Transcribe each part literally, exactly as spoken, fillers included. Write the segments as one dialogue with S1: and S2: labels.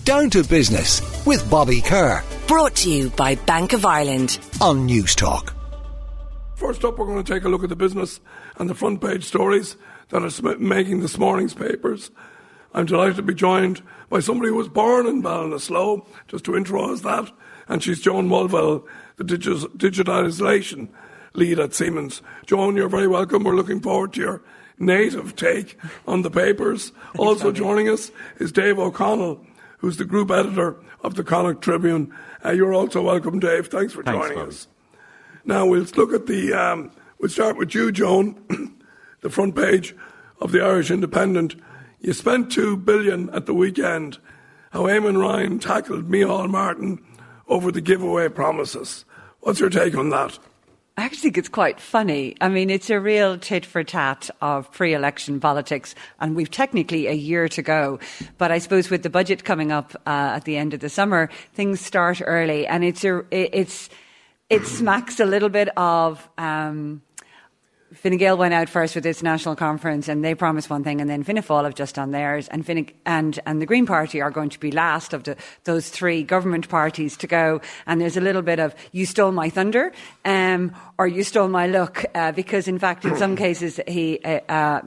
S1: Down to Business with Bobby Kerr.
S2: Brought to you by Bank of Ireland
S1: on News Talk.
S3: First up, we're going to take a look at the business and the front page stories that are sm- making this morning's papers. I'm delighted to be joined by somebody who was born in Ballinasloe, just to intro as that, and she's Joan Mulville, the digi- digitalisation lead at Siemens. Joan, you're very welcome. We're looking forward to your native take on the papers. Also joining us is Dave O'Connell, who's the group editor of the Connacht Tribune. Uh, you're also welcome, Dave. Thanks for
S4: Thanks,
S3: joining
S4: Bobby.
S3: us. Now, we'll look at the, um, we'll start with you, Joan, the front page of the Irish Independent. You spent two billion dollars at the weekend. How Eamon Ryan tackled Micheál Martin over the giveaway promises. What's your take on that?
S5: I actually think it's quite funny. I mean, it's a real tit for tat of pre-election politics, and we've technically a year to go. But I suppose with the budget coming up uh, at the end of the summer, things start early, and it's a, it's it smacks a little bit of. Um, Fine Gael went out first with its national conference, and they promised one thing, and then Fianna Fáil have just done theirs, and Fine, and and the Green Party are going to be last of the, those three government parties to go. And there's a little bit of you stole my thunder, um, or you stole my look, uh, because in fact in some cases he. Uh, uh,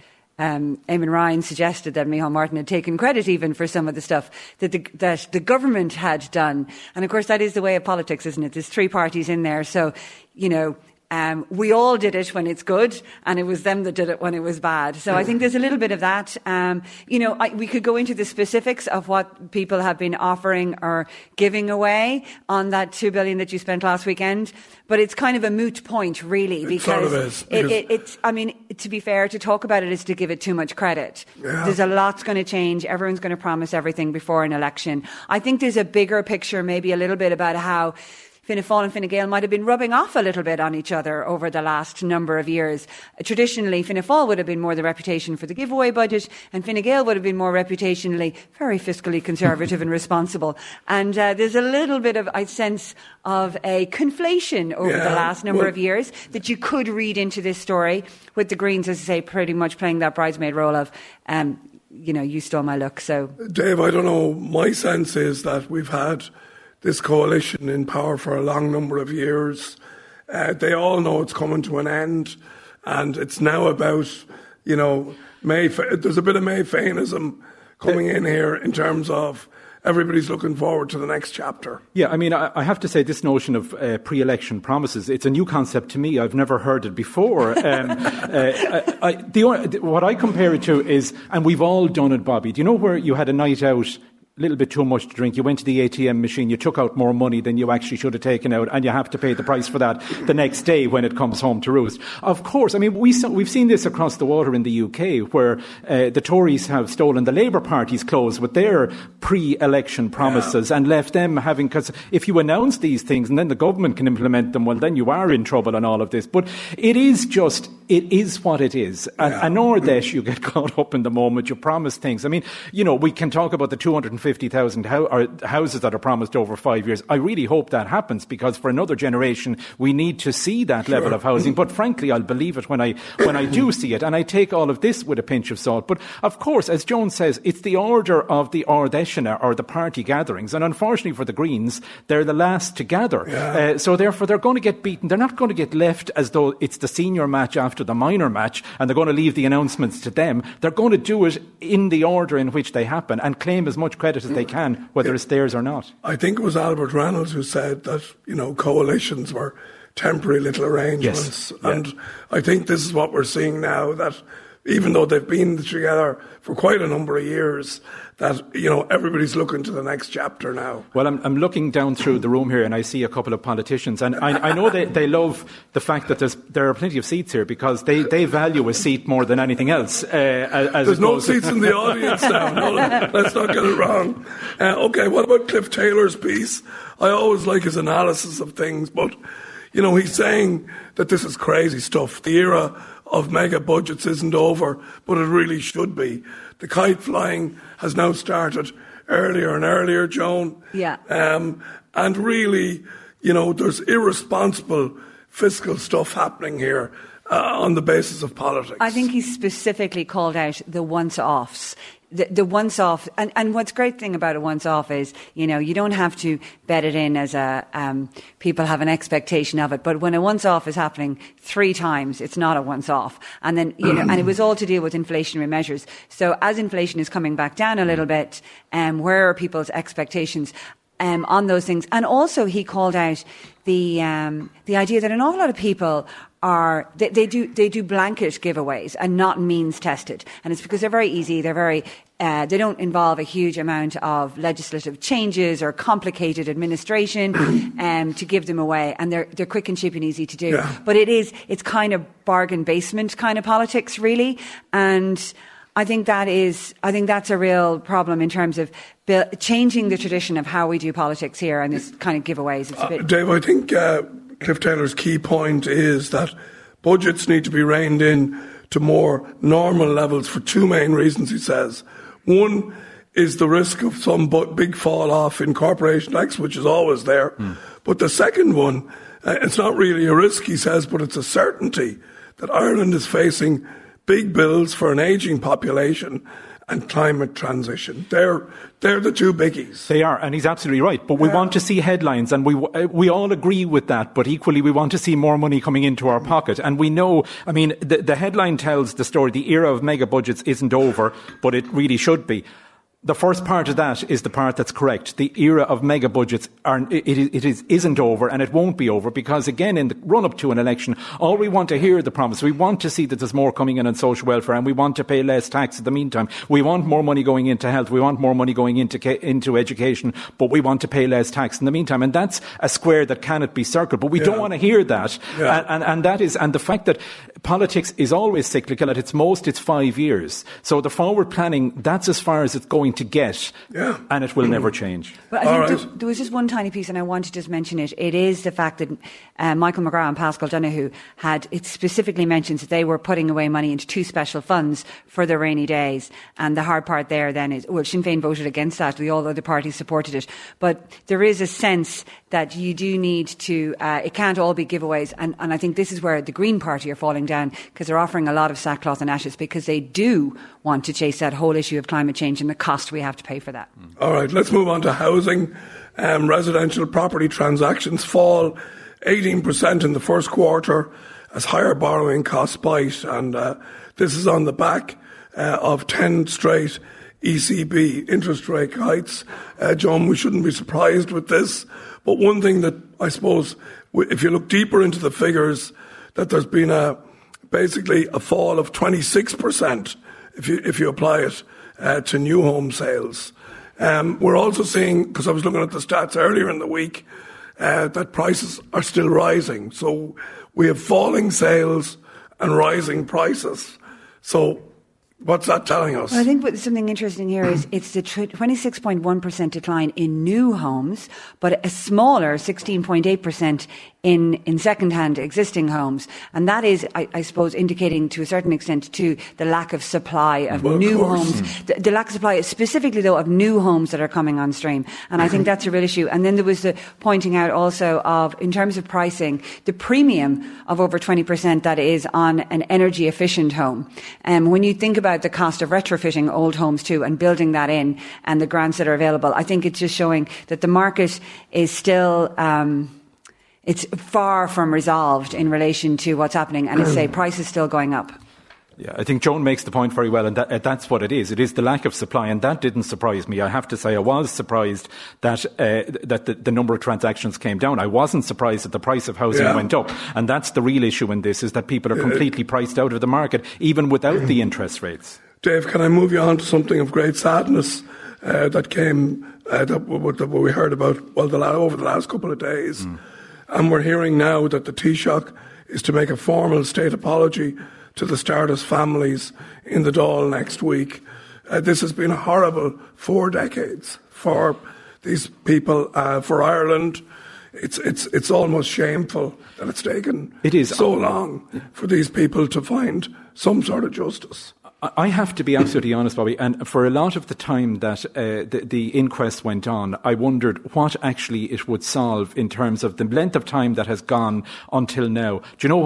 S5: Um, Eamon Ryan suggested that Micheál Martin had taken credit even for some of the stuff that the, that the government had done. And of course that is the way of politics, isn't it? There's three parties in there. So, you know, um, we all did it when it's good, and it was them that did it when it was bad. So I think there's a little bit of that. Um, you know, I, we could go into the specifics of what people have been offering or giving away on that two billion dollars that you spent last weekend. But it's kind of a moot point, really, because
S3: it, sort of is,
S5: because it, it, it's, I mean, to be fair, to talk about it is to give it too much credit.
S3: Yeah.
S5: There's a lot's going to change. Everyone's going to promise everything before an election. I think there's a bigger picture, maybe a little bit about how Fianna Fáil and Fine Gael might have been rubbing off a little bit on each other over the last number of years. Traditionally, Fianna Fáil would have been more the reputation for the giveaway budget, and Fine Gael would have been more reputationally very fiscally conservative and responsible. And uh, there's a little bit of, I sense, of a conflation over
S3: yeah,
S5: the last number
S3: well,
S5: of years that you could read into this story, with the Greens, as I say, pretty much playing that bridesmaid role of, um, you know, you stole my look. So,
S3: Dave, I don't know. My sense is that we've had this coalition in power for a long number of years. Uh, they all know it's coming to an end, and it's now about, you know, May. There's a bit of Mayfainism coming in here in terms of everybody's looking forward to the next chapter.
S4: Yeah, I mean, I, I have to say this notion of uh, pre-election promises, it's a new concept to me. I've never heard it before. Um, uh, I, I, the, what I compare it to is, and we've all done it, Bobby, do you know where you had a night out, a little bit too much to drink, you went to the A T M machine, you took out more money than you actually should have taken out, and you have to pay the price for that the next day when it comes home to roost. Of course, I mean, we, we've seen this across the water in the U K, where uh, the Tories have stolen the Labour Party's clothes with their pre-election promises yeah. and left them having, because if you announce these things and then the government can implement them, well, then you are in trouble on all of this. But it is just, it is what it is. And,
S3: yeah.
S4: and nor that you get caught up in the moment, you promise things. I mean, you know, we can talk about the two hundred fifty thousand ho- or houses that are promised over five years. I really hope that happens, because for another generation we need to see that
S3: sure.
S4: level of housing. But frankly, I'll believe it when I when I do see it, and I take all of this with a pinch of salt. But of course, as Joan says, it's the order of the Ard Éiseanna, or the party gatherings, and unfortunately for the Greens, they're the last to gather.
S3: Yeah.
S4: Uh, so therefore, they're going to get beaten. They're not going to get left as though it's the senior match after the minor match, and they're going to leave the announcements to them. They're going to do it in the order in which they happen and claim as much credit as they can, whether it's theirs or not.
S3: I think it was Albert Reynolds who said that, you know, coalitions were temporary little arrangements.
S4: Yes. Yeah.
S3: And I think this is what we're seeing now, that even though they've been together for quite a number of years, that, you know, everybody's looking to the next chapter now.
S4: Well, I'm, I'm looking down through the room here and I see a couple of politicians, and I, I know they, they love the fact that there's, there are plenty of seats here, because they, they value a seat more than anything else. Uh, as
S3: there's no seats in the audience now. No, let's not get it wrong. Uh, okay, what about Cliff Taylor's piece? I always like his analysis of things, but, you know, he's saying that this is crazy stuff. The era of mega budgets isn't over, but it really should be. The kite flying has now started earlier and earlier, Joan.
S5: Yeah.
S3: Um, and really, you know, there's irresponsible fiscal stuff happening here uh, on the basis of politics.
S5: I think he specifically called out the once-offs. the, the once-off, and, and what's great thing about a once-off is, you know, you don't have to bed it in as a, um, people have an expectation of it. But when a once-off is happening three times, it's not a once-off. And then, you know, and it was all to deal with inflationary measures. So as inflation is coming back down a little bit, um, where are people's expectations um, on those things? And also he called out the, um, the idea that an awful lot of people are they, they do they do blanket giveaways and not means tested, and it's because they're very easy. They're very uh, they don't involve a huge amount of legislative changes or complicated administration um, to give them away, and they're they're quick and cheap and easy to do.
S3: Yeah.
S5: But it is it's kind of bargain basement kind of politics, really, and I think that is I think that's a real problem in terms of bu- changing the tradition of how we do politics here and this kind of giveaways. It's a bit
S3: uh, Dave, I think. Uh, Cliff Taylor's key point is that budgets need to be reined in to more normal levels for two main reasons, he says. One is the risk of some big fall off in corporation tax, which is always there. Mm. But the second one, uh, it's not really a risk, he says, but it's a certainty that Ireland is facing big bills for an ageing population and climate transition. They're they're the two biggies.
S4: They are, and he's absolutely right. But we yeah. want to see headlines, and we we all agree with that. But equally, we want to see more money coming into our pocket. And we know, I mean, the, the headline tells the story. The era of mega budgets isn't over, but it really should be. The first part of that is the part that's correct. The era of mega budgets are, it, it is, isn't over, and it won't be over, because again, in the run-up to an election, all we want to hear the promise. We want to see that there's more coming in on social welfare, and we want to pay less tax in the meantime. We want more money going into health. We want more money going into, into education, but we want to pay less tax in the meantime. And that's a square that cannot be circled. But we yeah. don't want to hear that. Yeah. And, and, and that is, and the fact that politics is always cyclical. At its most, it's five years. So the forward planning, that's as far as it's going to get, yeah. and it will never change.
S5: But I think right. there, there was just one tiny piece, and I want to just mention it. It is the fact that uh, Michael McGrath and Pascal Donoghue had, it specifically mentions that they were putting away money into two special funds for the rainy days. And the hard part there then is, well, Sinn Féin voted against that. The all other parties supported it. But there is a sense that you do need to, uh, it can't all be giveaways. And, and I think this is where the Green Party are falling down, because they're offering a lot of sackcloth and ashes, because they do want to chase that whole issue of climate change and the cost we have to pay for that.
S3: All right, let's move on to housing. Um, residential property transactions fall eighteen percent in the first quarter as higher borrowing costs bite, and uh, this is on the back uh, of ten straight E C B interest rate hikes. Uh, John, we shouldn't be surprised with this, but one thing that I suppose, if you look deeper into the figures, that there's been a basically a fall of twenty-six percent if you if you apply it uh, to new home sales. Um, we're also seeing, because I was looking at the stats earlier in the week, uh, that prices are still rising. So we have falling sales and rising prices. So what's that telling us?
S5: Well, I think what, something interesting here is it's the twenty-six point one percent decline in new homes, but a smaller sixteen point eight percent in, in second-hand existing homes. And that is, I, I suppose, indicating to a certain extent to the lack of supply of
S3: well,
S5: new
S3: of
S5: homes. The, the lack of supply, specifically, though, of new homes that are coming on stream. And I think that's a real issue. And then there was the pointing out also of, in terms of pricing, the premium of over twenty percent that is on an energy-efficient home. And um, when you think about the cost of retrofitting old homes too and building that in and the grants that are available, I think it's just showing that the market is still... Um, It's far from resolved in relation to what's happening, and I say price is still going up.
S4: Yeah, I think Joan makes the point very well, and that, uh, that's what it is. It is the lack of supply, and that didn't surprise me. I have to say I was surprised that uh, that the, the number of transactions came down. I wasn't surprised that the price of housing yeah. went up, and that's the real issue in this, is that people are completely priced out of the market, even without the interest rates.
S3: Dave, can I move you on to something of great sadness uh, that came, uh, that, that we heard about well the, over the last couple of days? Mm. And we're hearing now that the Taoiseach is to make a formal state apology to the Stardust families in the Dáil next week. Uh, this has been a horrible four decades for these people, uh, for Ireland. It's it's it's almost shameful that it's taken
S4: it is.
S3: so long for these people to find some sort of justice.
S4: I have to be absolutely honest, Bobby, and for a lot of the time that uh, the, the inquest went on, I wondered what actually it would solve in terms of the length of time that has gone until now. Do you know what?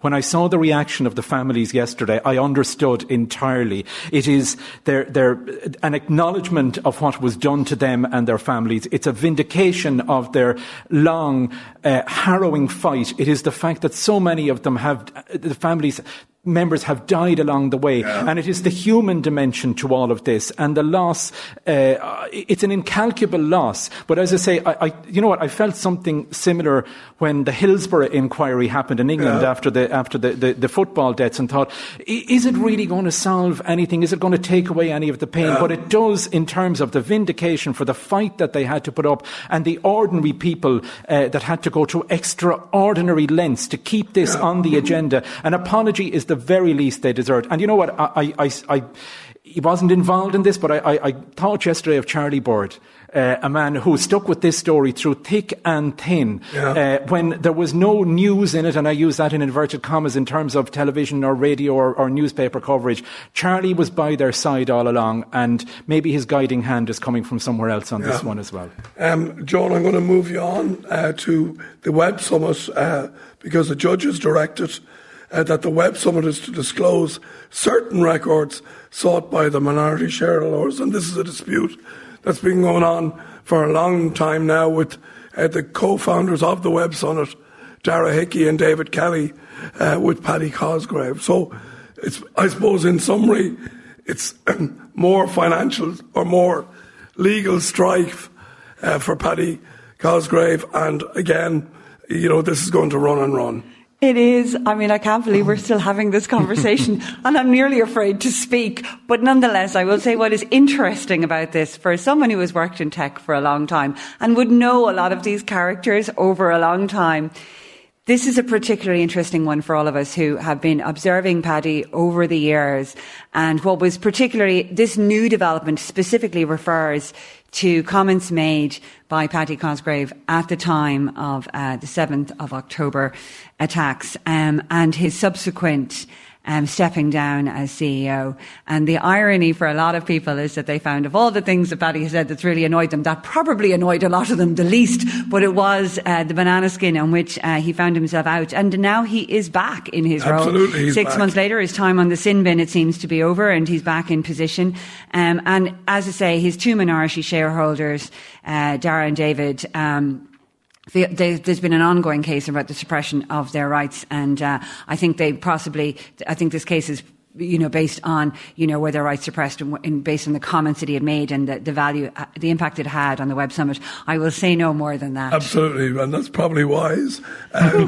S4: when I saw the reaction of the families yesterday, I understood entirely. It is their, their, an acknowledgement of what was done to them and their families. It's a vindication of their long, uh, harrowing fight. It is the fact that so many of them have, the families, members have died along the way, yeah. and it is the human dimension to all of this, and the loss. Uh, it's an incalculable loss. But as I say, I, I, you know what? I felt something similar when the Hillsborough inquiry happened in England yeah. after the after the, the, the football deaths, and thought, is it really going to solve anything? Is it going to take away any of the pain? Yeah. But it does, in terms of the vindication for the fight that they had to put up, and the ordinary people uh, that had to go to extraordinary lengths to keep this yeah. on the agenda. An apology is the the very least they deserved. And you know what? I, I, I, he wasn't involved in this, but I, I, I thought yesterday of Charlie Bird, uh, a man who stuck with this story through thick and thin, yeah. uh, when there was no news in it, and I use that in inverted commas in terms of television or radio or, or newspaper coverage. Charlie was by their side all along, and maybe his guiding hand is coming from somewhere else on yeah. this one as well.
S3: Um, Joan, I'm going to move you on uh, to the Web Summit uh, because the judges directed Uh, that the Web Summit is to disclose certain records sought by the minority shareholders, and this is a dispute that's been going on for a long time now with uh, the co-founders of the Web Summit, Dara Hickey and David Kelly, uh, with Paddy Cosgrave. So, it's, I suppose in summary, it's more financial or more legal strife uh, for Paddy Cosgrave, and again, you know, this is going to run and run.
S5: It is. I mean, I can't believe we're still having this conversation, and I'm nearly afraid to speak. But nonetheless, I will say what is interesting about this, for someone who has worked in tech for a long time and would know a lot of these characters over a long time, this is a particularly interesting one for all of us who have been observing Paddy over the years. And what was particularly, this new development specifically refers to comments made by Paddy Cosgrave at the time of uh, the seventh of October attacks, um, and his subsequent um, stepping down as C E O. And the irony for a lot of people is that they found, of all the things that Paddy said that's really annoyed them, that probably annoyed a lot of them the least, but it was uh, the banana skin on which uh, he found himself out. And now he is back in his
S3: Absolutely,
S5: role.
S3: he's
S5: Six
S3: back.
S5: months later, his time on the sin bin, it seems to be over, and he's back in position. Um, and as I say, his two minority shareholders, uh, Dara and David, um, The, they, there's been an ongoing case about the suppression of their rights, and uh, I think they possibly, I think this case is, you know, based on, you know, were their rights suppressed, and, and based on the comments that he had made and the, the value, the impact it had on the Web Summit. I will say no more than that.
S3: Absolutely, and that's probably wise. Um,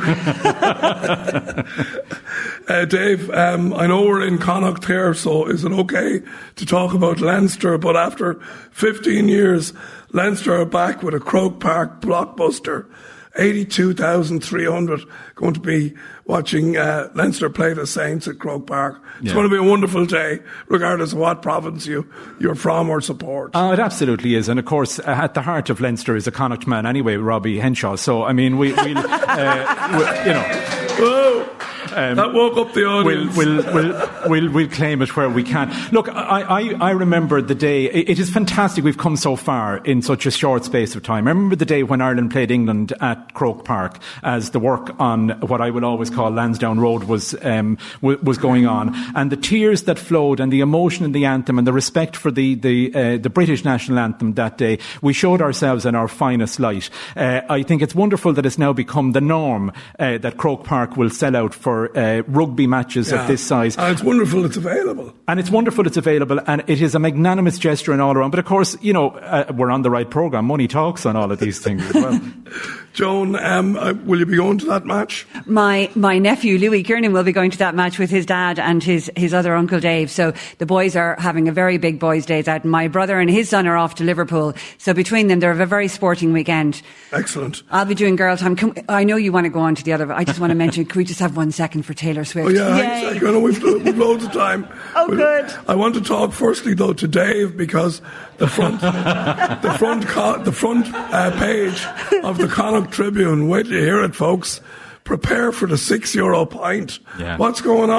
S3: uh, Dave, um, I know we're in Connacht here, so is it okay to talk about Leinster? But after fifteen years, Leinster are back with a Croke Park blockbuster. eighty-two thousand three hundred going to be watching uh, Leinster play the Saints at Croke Park. It's yeah. going to be a wonderful day, regardless of what province you, you're from or support.
S4: Oh, it absolutely is. And of course, uh, at the heart of Leinster is a Connacht man anyway, Robbie Henshaw. So, I mean, we, we'll, uh, we'll, you know...
S3: Whoa. Um, that woke up the audience.
S4: We'll, we'll, we'll, we'll, we'll claim it where we can. Look, I, I, I remember the day, it, it is fantastic we've come so far in such a short space of time. I remember the day when Ireland played England at Croke Park as the work on what I will always call Lansdowne Road was, um, w- was going on. And the tears that flowed and the emotion in the anthem and the respect for the, the, uh, the British national anthem that day, we showed ourselves in our finest light. Uh, I think it's wonderful that it's now become the norm uh, that Croke Park will sell out for Uh, rugby matches yeah. of this size.
S3: And it's wonderful it's available.
S4: And it's wonderful it's available, and it is a magnanimous gesture and all around. But of course, you know, uh, we're on the right programme. Money talks on all of these things as well.
S3: Joan, um, uh, will you be going to that match?
S5: My my nephew, Louis Kiernan, will be going to that match with his dad and his, his other uncle Dave. So the boys are having a very big boys' days out. My brother and his son are off to Liverpool. So between them, they're a very sporting weekend.
S3: Excellent.
S5: I'll be doing girl time. Can, I know you want to go on to the other, but I just want to mention, can we just have one second for Taylor Swift?
S3: Oh, yeah, hang on, we've, we've loads of time.
S5: Oh,
S3: but
S5: good.
S3: I want to talk firstly, though, to Dave, because the front, the front, co- the front uh, page of the Connacht Tribune, wait till you hear it, folks. Prepare for the six euro pint.
S4: Yeah.
S3: What's going on?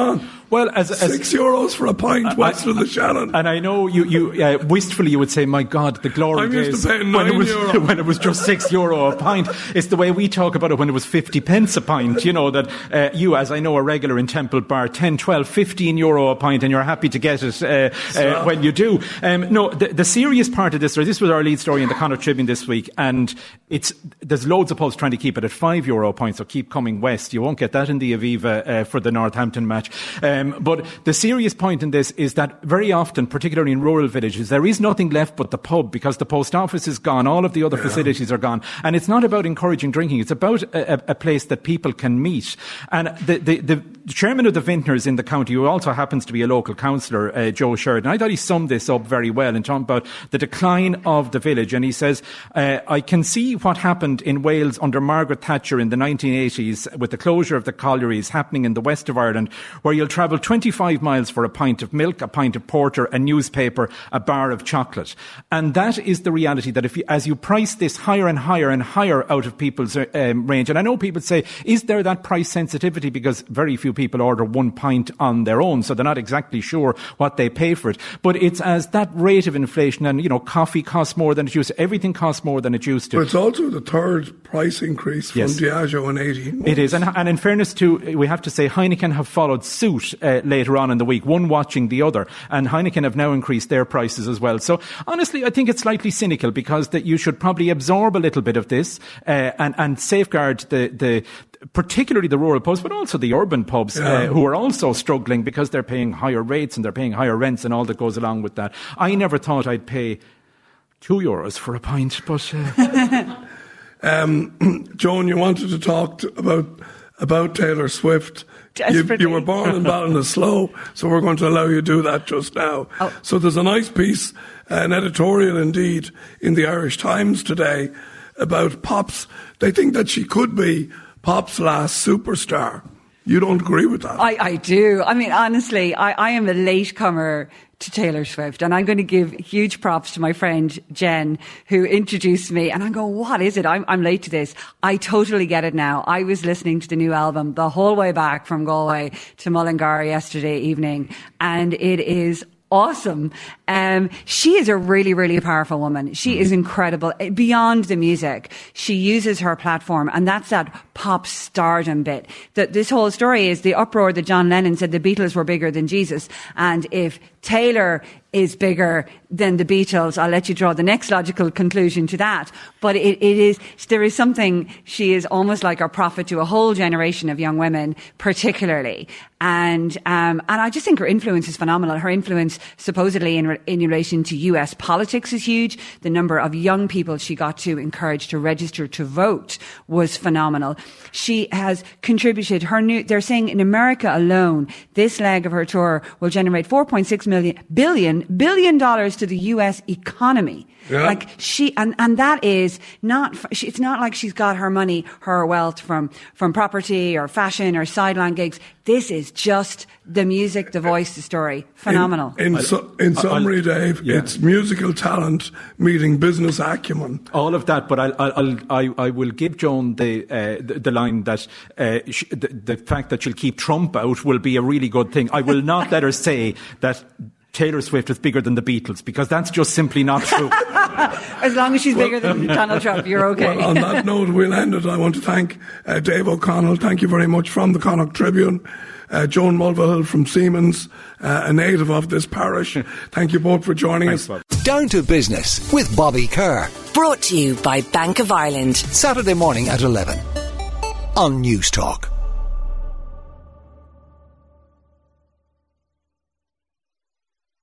S4: Well, as, as
S3: six euros for a pint west
S4: I,
S3: of the Shannon.
S4: And I know you, you uh, wistfully you would say, "My God, the glory
S3: I'm
S4: days
S3: used to paying
S4: when
S3: nine
S4: it was
S3: euro.
S4: when it was just six euro a pint." It's the way we talk about it when it was fifty pence a pint. You know that uh, you, as I know, a regular in Temple Bar, ten, twelve, fifteen euro a pint, and you're happy to get it uh, uh, when you do. Um, no, the, the serious part of this story. This was our lead story in the Connacht Tribune this week, and it's there's loads of pubs trying to keep it at five euro a pint. So keep coming west. You won't get that in the Aviva uh, for the Northampton match. Um, but the serious point in this is that very often, particularly in rural villages, there is nothing left but the pub because the post office is gone, all of the other yeah. facilities are gone. And it's not about encouraging drinking, it's about a, a place that people can meet. And the, the, the chairman of the Vintners in the county, who also happens to be a local councillor, uh, Joe Sheridan, I thought he summed this up very well in talking about the decline of the village. And he says, uh, I can see what happened in Wales under Margaret Thatcher in the nineteen eighties with the closure of the collieries happening in the west of Ireland, where you'll travel twenty-five miles for a pint of milk, a pint of porter, a newspaper, a bar of chocolate. And that is the reality, that if you, as you price this higher and higher and higher out of people's um, range, and I know people say, is there that price sensitivity? Because very few people order one pint on their own, so they're not exactly sure what they pay for it. But it's as that rate of inflation, and, you know, coffee costs more than it used to, everything costs more than it used to.
S3: But it's also the third price increase from yes. Diageo in eighteen months.
S4: It is, and, and in fairness to, we have to say, Heineken have followed suit uh, later on in the week, one watching the other, and Heineken have now increased their prices as well. So honestly, I think it's slightly cynical, because that you should probably absorb a little bit of this uh, and, and safeguard the, the particularly the rural pubs, but also the urban pubs yeah. uh, who are also struggling because they're paying higher rates and they're paying higher rents and all that goes along with that. I never thought I'd pay two euros for a pint, but uh...
S3: um, Joan, you wanted to talk to, about about Taylor Swift. You, you were born in Ballinasloe, so we're going to allow you to do that just now. Oh. So there's a nice piece, an editorial indeed, in the Irish Times today about Pop's. They think that she could be Pop's last superstar. You don't agree with that?
S5: I, I do. I mean, honestly, I, I am a latecomer to Taylor Swift, and I'm going to give huge props to my friend Jen, who introduced me, and I'm going, what is it? I'm, I'm late to this. I totally get it now. I was listening to the new album the whole way back from Galway to Mullingar yesterday evening, and it is awesome. Um, she is a really, really powerful woman. She is incredible. Beyond the music, she uses her platform, and that's that pop stardom bit. That this whole story is the uproar that John Lennon said the Beatles were bigger than Jesus, and if Taylor is bigger than the Beatles, I'll let you draw the next logical conclusion to that. But it, it is, there is something, she is almost like a prophet to a whole generation of young women, particularly. And, um, and I just think her influence is phenomenal. Her influence supposedly in, re- in relation to U S politics is huge. The number of young people she got to encourage to register to vote was phenomenal. She has contributed her new, they're saying in America alone, this leg of her tour will generate four point six million, billion, billion dollars to the U S economy. Yeah. Like she, and, and that is not, it's not like she's got her money, her wealth from, from property or fashion or sideline gigs. This is just the music, the voice, the story. Phenomenal.
S3: In, in, su- in summary, Dave, yeah. it's musical talent meeting business acumen.
S4: All of that, but I'll, I'll, I, I will give Joan the, uh, the, the line that uh, she, the, the fact that she'll keep Trump out will be a really good thing. I will not let her say that Taylor Swift is bigger than the Beatles, because that's just simply not true.
S5: As long as she's well, bigger than Donald Trump, you're okay.
S3: Well, on that note, we'll end it. I want to thank uh, Dave O'Connell. Thank you very much, from the Connacht Tribune. Uh, Joan Mulvihill from Siemens, uh, a native of this parish. Thank you both for joining
S4: Thanks,
S3: us.
S4: Bob.
S1: Down to Business with Bobby Kerr.
S2: Brought to you by Bank of Ireland.
S1: Saturday morning at eleven on News Talk.